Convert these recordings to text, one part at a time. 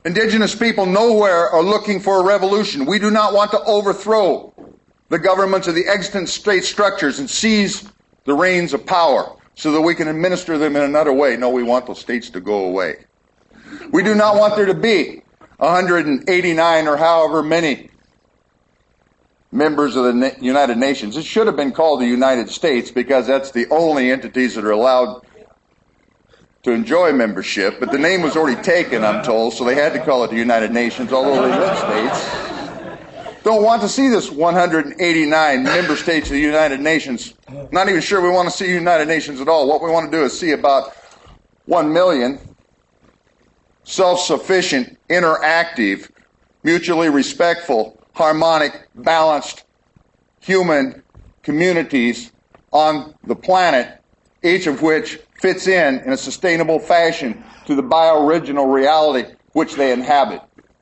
Indigenous people nowhere are looking for a revolution. We do not want to overthrow the governments of the extant state structures and seize the reins of power so that we can administer them in another way. No, we want those states to go away. We do not want there to be 189 or however many members of the United Nations. It should have been called the United States because that's the only entities that are allowed to enjoy membership, but the name was already taken, I'm told, so they had to call it the United Nations, although they lit states. Don't want to see this 189 member states of the United Nations. Not even sure we want to see United Nations at all. What we want to do is see about 1 million self-sufficient, interactive, mutually respectful, harmonic, balanced human communities on the planet, each of which fits in a sustainable fashion to the bio-original reality which they inhabit.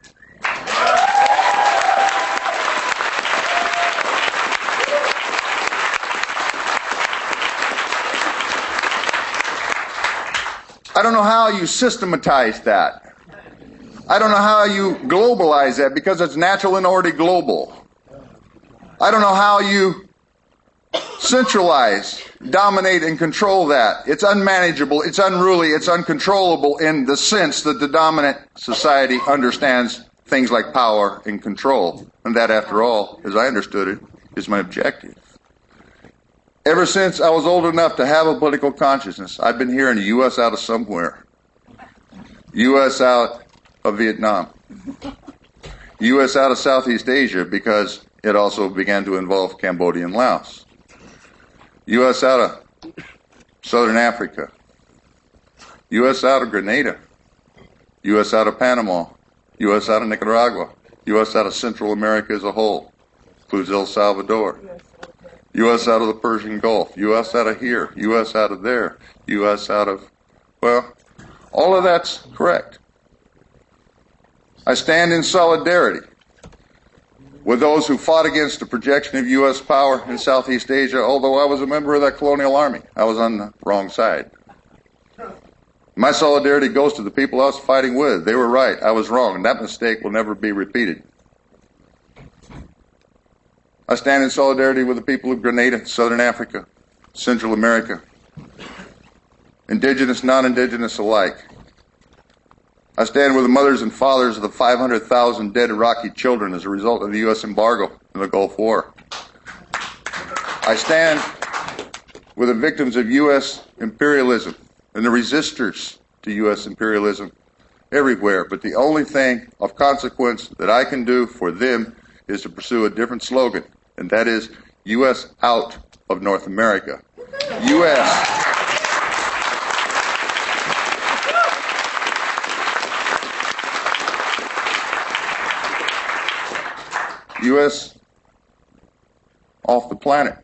I don't know how you systematize that. I don't know how you globalize that because it's natural and already global. I don't know how you centralize, dominate, and control that. It's unmanageable, it's unruly, it's uncontrollable in the sense that the dominant society understands things like power and control. And that, after all, as I understood it, is my objective. Ever since I was old enough to have a political consciousness, I've been hearing the U.S. out of somewhere. U.S. out of Vietnam. U.S. out of Southeast Asia because it also began to involve Cambodia and Laos. U.S. out of Southern Africa. U.S. out of Grenada. U.S. out of Panama. U.S. out of Nicaragua. U.S. out of Central America as a whole. Includes El Salvador. U.S. out of the Persian Gulf, U.S. out of here, U.S. out of there, U.S. out of, well, all of that's correct. I stand in solidarity with those who fought against the projection of U.S. power in Southeast Asia, although I was a member of that colonial army. I was on the wrong side. My solidarity goes to the people I was fighting with. They were right, I was wrong, and that mistake will never be repeated. I stand in solidarity with the people of Grenada, Southern Africa, Central America, indigenous, non-indigenous alike. I stand with the mothers and fathers of the 500,000 dead Iraqi children as a result of the U.S. embargo in the Gulf War. I stand with the victims of U.S. imperialism and the resistors to U.S. imperialism everywhere. But the only thing of consequence that I can do for them is to pursue a different slogan, and that is U.S. out of North America. U.S. U.S. off the planet.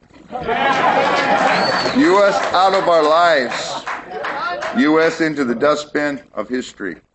U.S. out of our lives. U.S. into the dustbin of history.